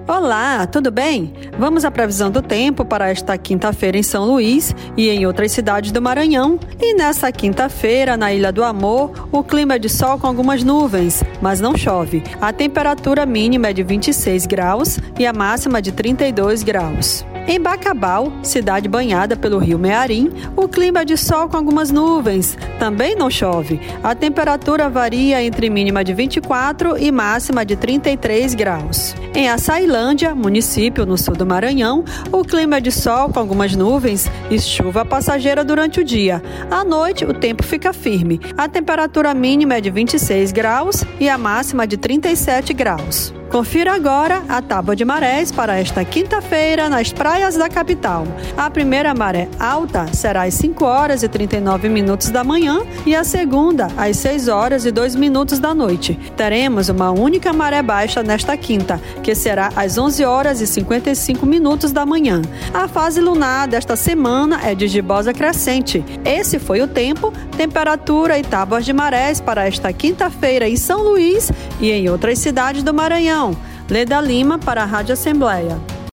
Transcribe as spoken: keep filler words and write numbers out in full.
Olá, tudo bem? Vamos à previsão do tempo para esta quinta-feira em São Luís e em outras cidades do Maranhão. E nessa quinta-feira, na Ilha do Amor, o clima é de sol com algumas nuvens, mas não chove. A temperatura mínima é de vinte e seis graus e a máxima de trinta e dois graus. Em Bacabal, cidade banhada pelo rio Mearim, o clima é de sol com algumas nuvens. Também não chove. A temperatura varia entre mínima de vinte e quatro e máxima de trinta e três graus. Em Açailândia, município no sul do Maranhão, o clima é de sol com algumas nuvens e chuva passageira durante o dia. À noite, o tempo fica firme. A temperatura mínima é de vinte e seis graus e a máxima de trinta e sete graus. Confira agora a tábua de marés para esta quinta-feira nas praias da capital. A primeira maré alta será às cinco horas e trinta e nove minutos da manhã e a segunda às seis horas e dois minutos da noite. Teremos uma única maré baixa nesta quinta, que será às onze horas e cinquenta e cinco minutos da manhã. A fase lunar desta semana é de gibosa crescente. Esse foi o tempo, temperatura e tábuas de marés para esta quinta-feira em São Luís e em outras cidades do Maranhão. Leda Lima para a Rádio Assembleia.